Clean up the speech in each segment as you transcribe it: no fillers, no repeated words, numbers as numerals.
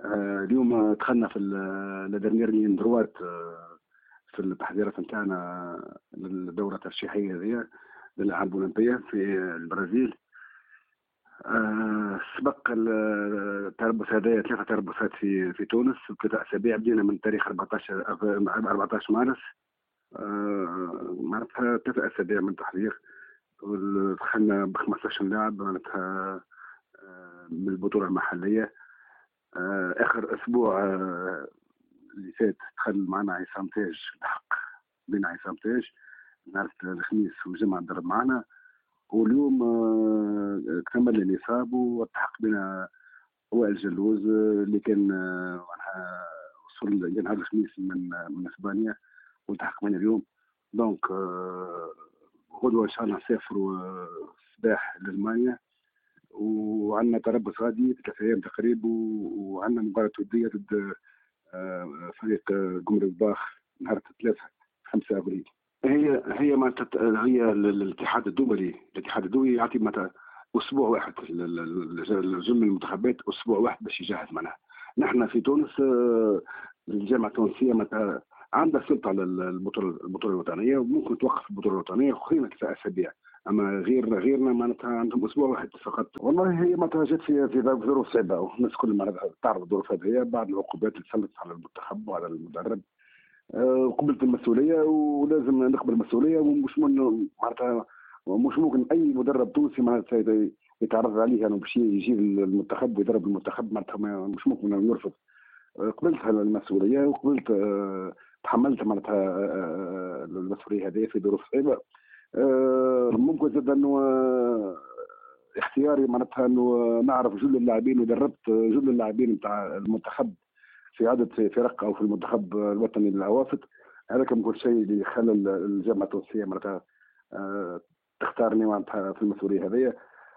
اليوم دخلنا في لدرنيير لين دروات في التحضيرات نتاعنا للدورة الترشيحية هذه للألعاب الأولمبية في البرازيل. سبق التربص هذايا 3 تربصات في تونس، 3 أسابيع. بدينا من تاريخ 14 مارس، معناتها 3 أسابيع من تحضير. دخلنا ب 15 لاعب معناتها من البطولة المحلية. آخر أسبوع اللي فات دخل معنا عصام تاج، الحق بين عصام تاج نهار الخميس والجمعة ضرب معنا، واليوم كمل النصاب والتحق بنا وائل جلوز اللي كان معناها وصل نهار الخميس من اسبانيا والتحق من اليوم. دونك غدوة ان شاء الله نسافروا الصباح لألمانيا، وعندنا تربص غادي 3 أيام تقريبا، وعندنا مباراة ودية ضد فريق جمهورية باخ نهار 5 أبريل. هي هي الاتحاد الدولي يعطي متى اسبوع واحد لجميع المنتخبات، اسبوع واحد باش يجهز معناها. نحن في تونس الجامعه التونسيه متى عندها سلطه على البطوله الوطنيه، وممكن توقف البطوله الوطنيه وخلينا 9 اسابيع. اما غيرنا معناتها عندهم اسبوع واحد فقط. والله هي معناتها جات في ظروف صعبه، والناس كل معناتها تعرف الظروف هذه بعد العقوبات اللي تسلطت على المنتخب وعلى المدرب. قبلت المسؤوليه ولازم نقبل المسؤوليه، ومش معناتها مش ممكن اي مدرب تونسي معناتها يتعرض عليه يعني باش يجي المنتخب ويدرب المنتخب، معناتها مش ممكن يرفض. قبلت المسؤوليه وقبلت تحملت معناتها المسؤوليه هذه في ظروف صعبه. ممكن زاد انه اختياري معناتها انه نعرف جل اللاعبين، ودربت جل اللاعبين نتاع المنتخب في عدد فرق او في المنتخب الوطني للعوافط. هذا كان كل شيء اللي خلى الجامعه التونسيه معناتها تختارني معناتها في المسؤوليه هذه.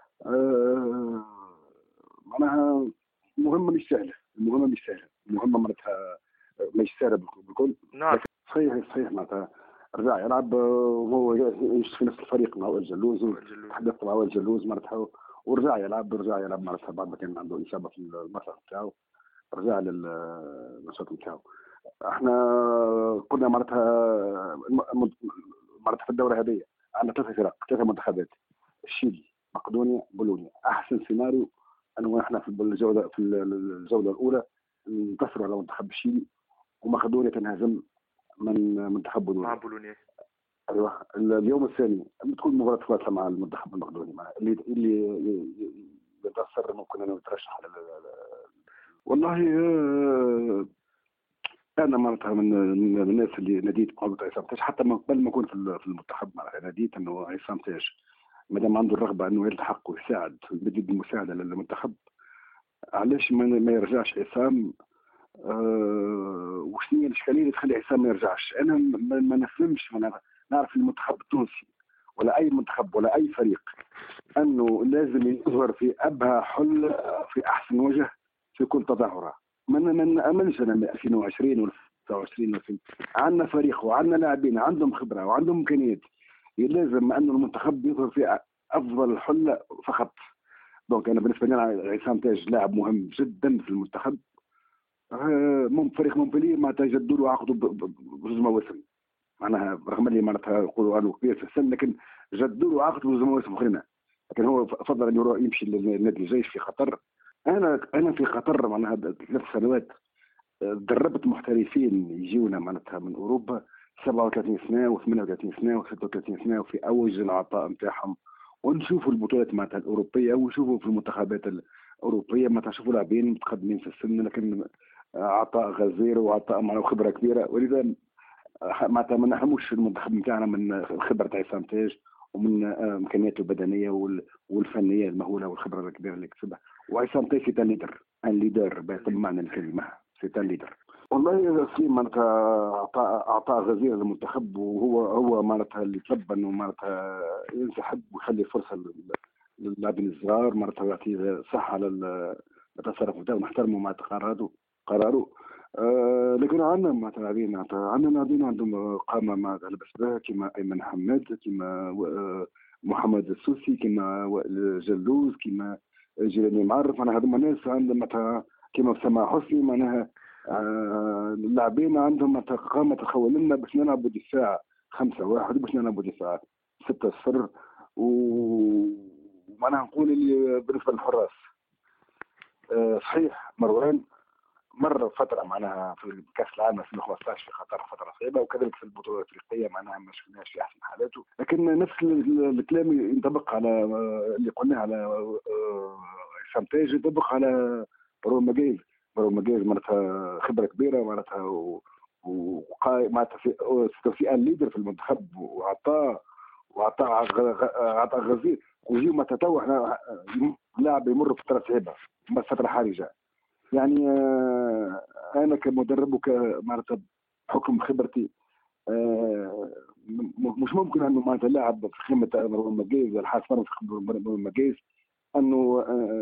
معناها المهمه مش سهله، المهمه معناتها مش سهله بالكل. نعم. صحيح معناتها رجع يلعب وهو يمشي في نفس الفريق مع وائل جلوز، وتحدثت مع وائل جلوز معناتها ورجع يلعب معناتها بعد ما كان عنده اصابه في المسرح بتاعه، رجع للنشاط بتاعه. احنا كنا معناتها في الدوره هذه عندنا 3 فرق، 3 منتخبات: الشيلي، مقدونيا، بولونيا. احسن سيناريو انه احنا في الجوله الاولى ننتصروا على منتخب الشيلي، ومقدونيا تنهزم من منتخب بولونيا. ايوه. اليوم الثاني بتكون مباراه فاصله مع المنتخب المقدوني اللي يتاثر ممكن انه يترشح والله انا معناتها من الناس اللي ناديت بقوة عصام تاج، حتى قبل ما اكون في المنتخب معناتها ناديت انه عصام تاج مادام عنده الرغبه انه يلتحق ويساعد ويمد المساعده للمنتخب، علاش ما يرجعش عصام؟ وشنو هي الاشكاليه اللي تخلي عصام ما يرجعش؟ انا ما نفهمش. نعرف المنتخب التونسي ولا اي منتخب ولا اي فريق انه لازم يظهر في ابهى حل في احسن وجه في كل تظاهره. ما نامنش انا 2020 و 2029 عندنا فريق وعندنا لاعبين عندهم خبره وعندهم امكانيات، لازم انه المنتخب يظهر في افضل حل فقط. دونك انا بالنسبه لي عصام تاج لاعب مهم جدا في المنتخب. فريق مونبلييه معناتها جدوا له عقده بجوج مواسم، معناها رغم اللي معناتها يقولوا انه كبير في السن، لكن جدوا له عقده بجوج مواسم اخرين. لكن هو فضل انه يمشي للنادي الجيش في قطر. انا في قطر معناها 3 سنوات دربت محترفين يجيونا معناتها من اوروبا 37 سنه و38 سنه و36 سنه، وفي اوج العطاء نتاعهم، ونشوفوا البطولات معناتها الاوروبيه ونشوفوا في المنتخبات الاوروبيه معناتها نشوفوا لاعبين متقدمين في السن، لكن عطاء غزير وعطاء معه خبره كبيره. ولذا معناتها ما نحرموش المنتخب نتاعنا من خبره عصام تاج ومن امكانياته البدنيه والفنيه المهوله والخبره الكبيره اللي كسبها. وعصام تاج سي ان ليدر بمعنى الكلمه، سي ان ليدر. والله سليم معناتها اعطاء غزير للمنتخب، وهو معناتها اللي طلب انه معناتها ينسحب ويخلي فرصه للاعبين الصغار، معناتها يعطي صحه على التصرف نتاعو، نحترموا مع قراره. لكن عندنا معناتها لاعبين عندهم قامه مع البسباه كيما ايمن حماد، كيما محمد السوسي، كيما جلوز، كيما جيراني معرف. انا هذوما ناس عندهم معناتها كما في سما حسني معناها اللاعبين عندهم قامة تخول لنا باش نلعبوا دفاع 5-1 باش نلعبوا دفاع 6-0. ومعناها نقول اللي بالنسبة للحراس صحيح مروان مر فترة معناها في كأس العالم 2015 في قطر فترة صعيبة، وكذلك في البطولة الأفريقية معناها ما شفناش في أحسن حالاته، لكن نفس الكلام ينطبق على اللي قلناه على هشام تاج ينطبق على برو ماجيز. برو ماجيز معناتها خبرة كبيرة معناتها معناتها في ليدر في المنتخب، وعطاه غزير ويجيو معناتها تو احنا لاعب يمر بفترة صعيبة فترة حرجة. يعني انا كمدرب معناتها بحكم خبرتي مش ممكن انه معناتها لاعب في خدمه مروان ماجيز الحارس مرمى في خدمه مروان ماجيز انه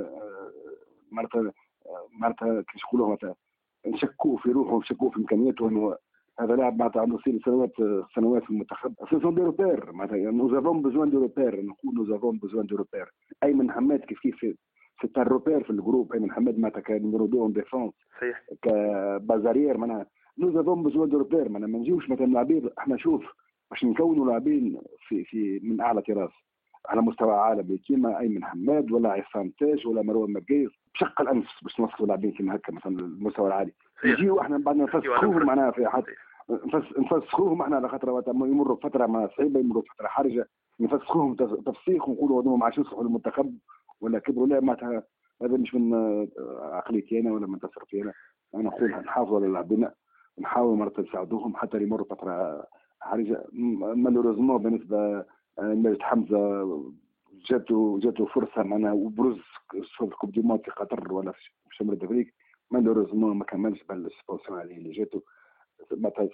معناتها كيش يقولوا معناتها نشكوه في روحه ونشكوه في امكانياته، انه هذا لاعب معناتها عنده سنوات في المنتخب. سون دي روبير معناتها نو افون بوزوان دو روبير، نقول نو افون بوزوان دو روبير. ايمن حماد كيف سيت روبير في الجروب. ايمن حماد معناتها كان نيميرو 2 اون ديفونس صحيح كبازارير معناها نو افون بوزوان دو روبير. معناها ما نجيوش مثلا لاعبين احنا شوف باش نكونوا لاعبين في من اعلى طراز على مستوى عالمي كيما ايمن حماد ولا عصام تاج ولا مروان ماجيز بشق الانف باش نوصلوا لاعبين كيما هكا مثلا المستوى العالي. نجيو احنا بعد نفسخوهم معناها في حد نفسخوهم احنا على خاطر يمروا بفتره ما صعيبه، يمروا بفتره حرجه، نفسخوهم تفسيخ ونقولوا هذوما ما عادش يصلحوا للمنتخب ولا كبروا. لا معناتها هذا مش من عقليتي انا ولا من تصرفي انا نقول نحافظوا على لاعبينا، نحاول مرات نساعدوهم حتى يمروا فتره حرجه. مالوريزمون بالنسبه لمجد حمزه جاته فرصه معناها وبرز في الكوب دي مونت في قطر ولا في شمال افريقيا، مالوريزمون ما كملش بالسبونسور اللي جاته. معناتها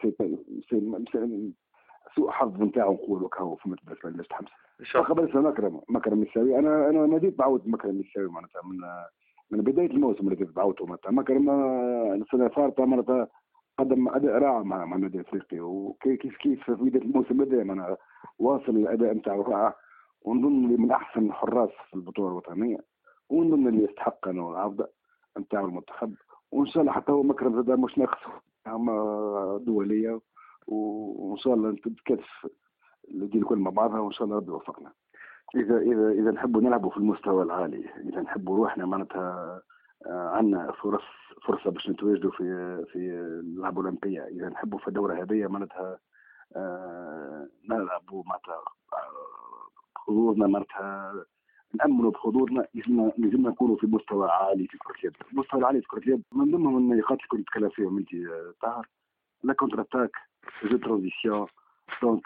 سوء حظ نتاعو نقولوا كهو فهمت بالنسبه لمجد حمزه. قبل مكرم الساوي انا ناديت بعود مكرم الساوي معناتها من بدايه الموسم اللي بعوته معناتها مكرم السنه الفارطه معناتها قدم اداء رائع مع النادي الافريقي، وكيف في بدايه الموسم بدا معناها واصل الاداء نتاعو رائع، ونظن اللي من احسن الحراس في البطوله الوطنيه، ونظن اللي يستحق انه العوده نتاعو المنتخب. وان شاء الله حتى هو مكرم زاد مش ناقص دوليه، وان شاء الله تتكاتف الجيل الكل مع بعضها، وان شاء الله ربي يوفقنا. اذا نحبوا نلعبوا في المستوى العالي، اذا نحبوا روحنا معناتها عندنا فرصه باش نتواجدوا في الالعاب الاولمبيه، اذا نحبوا في الدوره هذه معناتها نلعبوا معناتها حظوظنا معناتها نامنوا بحظوظنا، لازمنا نكونوا في مستوى عالي في كره اليد. المستوى العالي في كره اليد من ضمنهم النقاط اللي كنت نتكلم فيهم انت طاهر، لا كونتر اتاك، جو ترانزيسيون، دونك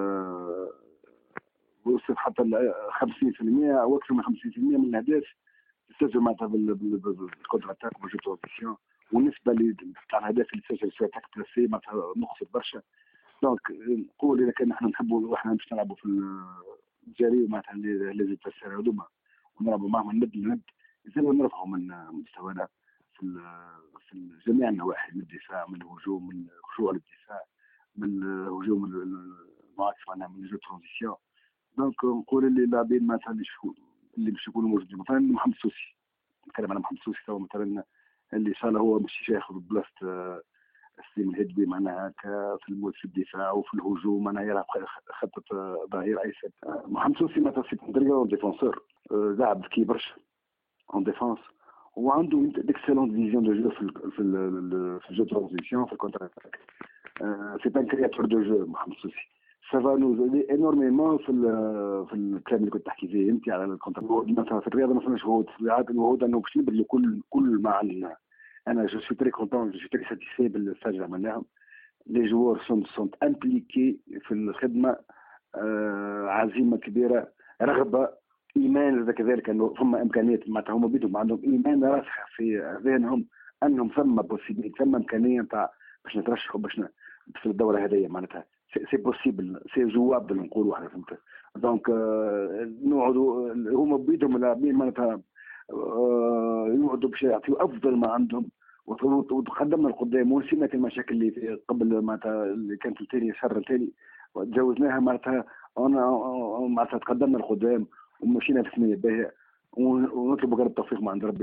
وصل حتى 50% او اكثر من 50% من الاهداف تسجل معناتها بالكونتر اتاك وجو ترانزيسيون، والنسبه تاع الاهداف اللي تسجل في اتاك بلاسي معناتها نقصد برشا. دونك نقول اذا كان نحن نحبوا احنا باش نلعبوا في الجري معناتها لازم تفسر هذوما ونلعبوا معهم ند لند، لازم نرفعوا من مستوانا في جميع النواحي، من الدفاع، من الهجوم، من الرجوع للدفاع، من الهجوم المعاكس معناها من جو ترانزيسيون. دونك نقول اللي اللاعبين مثلا اللي باش يكونوا موجودين مثلا محمد سوسي، نتكلم على محمد سوسي تو مثلا اللي ان شاء الله هو مش ياخذ بلاصه السليم الهدبي معناها في الدفاع وفي الهجوم معناها يلعب خطه ظهير ايسر. محمد سوسي مثلا في اون ديفونسور لاعب ذكي برشا اون ديفونس، وعنده ديكسيلون فيزيون دو جو في الجو ترانزيسيون في الكونتر اتاك. سي ان كرياتور دو جو محمد سوسي. سافا نوز انورميمون في الكلام اللي كنت تحكي فيه انت على الكونتر. مثلا في الرياضه ما فماش وهود، في الوهود انه باش نبذلوا كل ما عندنا. انا جو سوي تري كونتون، جو سوي تري ساتيسفي بالستاج اللي عملناهم. لي جوار سونت امبليكي في الخدمه، عزيمه كبيره، رغبه، ايمان كذلك انه ثم امكانيات معناتها هما بيدهم عندهم ايمان راسخ في ذهنهم انهم ثم بوسيبيليتي ثم امكانيه نتاع باش نترشحوا باش في الدوره هذه معناتها سي بوسيبل سي جوابل نقولوا احنا فهمت. دونك نقعدوا هما بيدهم اللاعبين معناتها يقعدوا باش يعطيوا افضل ما عندهم وتقدمنا لقدام ونسينا المشاكل اللي في قبل معناتها اللي كانت الثاني شهر الثاني وتجاوزناها معناتها معناتها تقدمنا لقدام ومشينا في سنين باهيه ونطلب التوفيق مع عند ربي.